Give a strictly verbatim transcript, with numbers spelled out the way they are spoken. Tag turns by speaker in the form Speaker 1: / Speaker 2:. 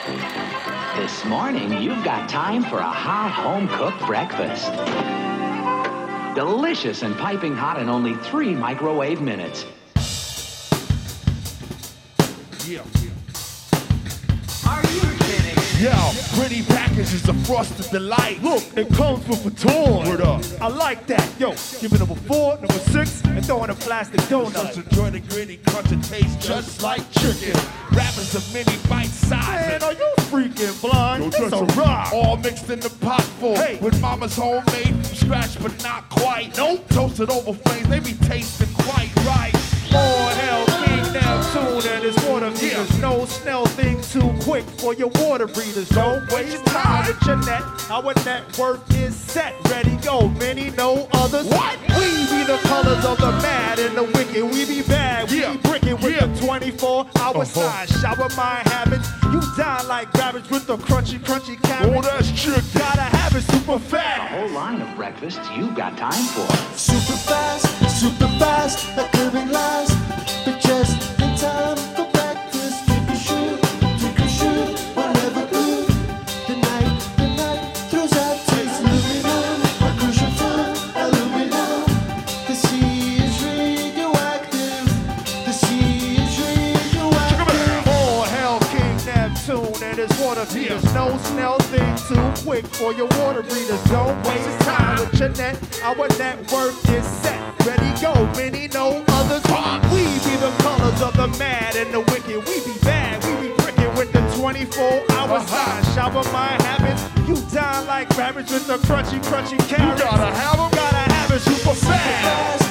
Speaker 1: This morning, you've got time for a hot home-cooked breakfast. Delicious and piping hot in only three microwave minutes.
Speaker 2: Yeah.
Speaker 1: Are you kidding?
Speaker 2: Yo, pretty package is a frosted delight.
Speaker 3: Look, it comes with a toy.
Speaker 2: Word up.
Speaker 3: I like that. Yo, give me number four, number six, and throw in a plastic donut.
Speaker 2: Just enjoy the gritty crunch and taste just like chicken. Rappers a mini bite size.
Speaker 3: Man, are you freaking blind?
Speaker 2: Yo,
Speaker 3: It's
Speaker 2: just
Speaker 3: a
Speaker 2: a-
Speaker 3: rock.
Speaker 2: All mixed in the pot full.
Speaker 3: Hey.
Speaker 2: With mama's homemade from scratch, but not quite. Nope. Toasted over flames, they be tasting quite right.
Speaker 3: More hell, King Neptune and his water meters.
Speaker 2: Yeah.
Speaker 3: No Snell thing too quick for your water breathers. Don't waste time with your net. Our network is set, ready, go. Many know others.
Speaker 2: What?
Speaker 3: We be the colors of the mad and the wicked. We be bad, we
Speaker 2: Yeah.
Speaker 3: be bricking with
Speaker 2: Yeah.
Speaker 3: the twenty-four hour
Speaker 2: Uh-huh.
Speaker 3: sign. Shower my habits. You dine like garbage with the crunchy, crunchy
Speaker 2: Oh,
Speaker 3: cabbage.
Speaker 2: that's chicken.
Speaker 3: Gotta have it super
Speaker 1: A
Speaker 3: fast.
Speaker 1: whole line of breakfasts you've got time for.
Speaker 4: Super fast, super fast, a curving last. But just in time for breakfast. Drink a shoe, drink a shoe, whatever blue. The night, the night throws out taste. Aluminum, a crucial fun, aluminum. The sea is radioactive. The sea is radioactive.
Speaker 3: All hell, King Neptune and his water feeders. No Snell thing too quick for your water breathers. Don't waste time with your net. Our network is set. Ready, go. Many know others. We be the colors of the mad and the wicked. We be bad. We be pricking with the twenty-four hour sign. Shower my habits. You dine like rabbits with the crunchy, crunchy carrots.
Speaker 2: gotta have 'em.
Speaker 3: Gotta have it super fast.
Speaker 4: Fast,